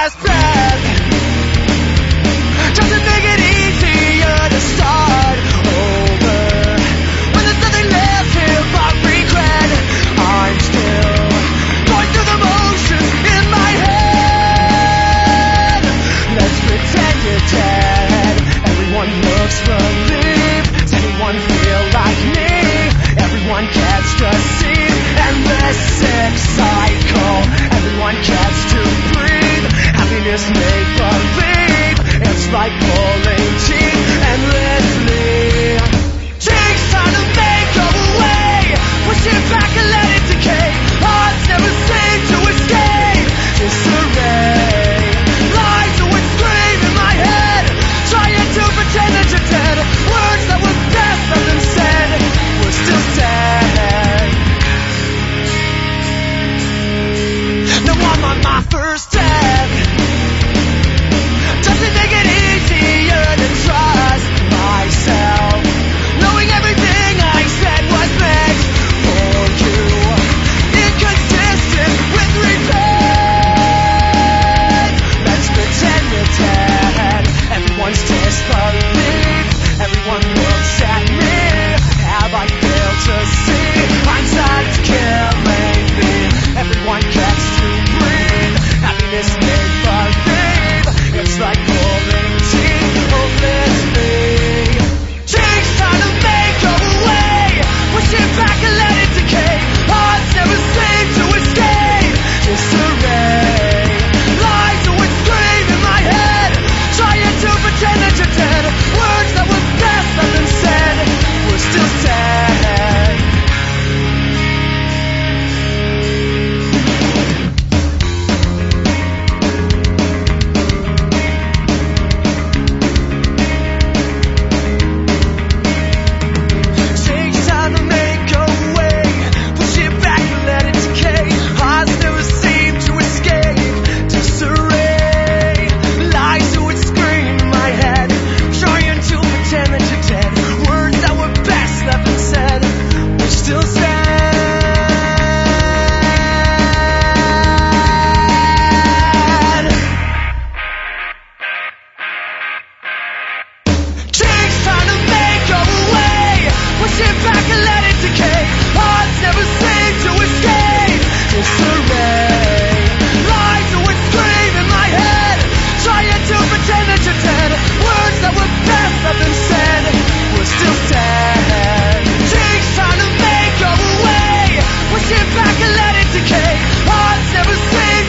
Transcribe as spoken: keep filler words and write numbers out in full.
last breath doesn't make it easier to start over. When there's nothing left here but regret, I'm still going through the motions in my head. Let's pretend you're dead. Everyone looks relieved. Does anyone feel like me? Everyone gets to see endless sick cycle. Everyone gets to breathe. Happiness make believe. It's like pulling teeth endlessly. Takes time to make go away. Push it back and let it decay. Hearts never seem to escape disarray. Lies that would scream in my head, trying to pretend that you're dead. Words that were best left unsaid. We're still dead. Now I'm on my first step. Doesn't make it easier to trust myself, knowing everything I said was meant for you. Inconsistent with repent. Let's pretend you're dead. Everyone's disbelief. Everyone looks at me. Have I failed to see? Hindsight's killing me. Everyone gets to breathe. Happiness make believe. It's like pulling teeth hopelessly. Takes time to make go away. Push it back and let it decay. Hearts never seem to escape disarray. Lies that would scream in my head, trying to pretend that you're dead. Words that were best left unsaid. We're still dead. Takes time to make go away. Push it back and let it decay. Hearts never seem to escape disarray. Lies that would scream in my head, trying to pretend that you're dead. Words that were best left unsaid. We're still sad. Takes time to make go away. Push it back and let it decay. Hearts never seem to escape disarray. Lies that would scream in my head, trying to pretend that you're dead. Words that were best left unsaid. We're still dead. Takes time to make go away. Push it back and let it decay. Hearts never seem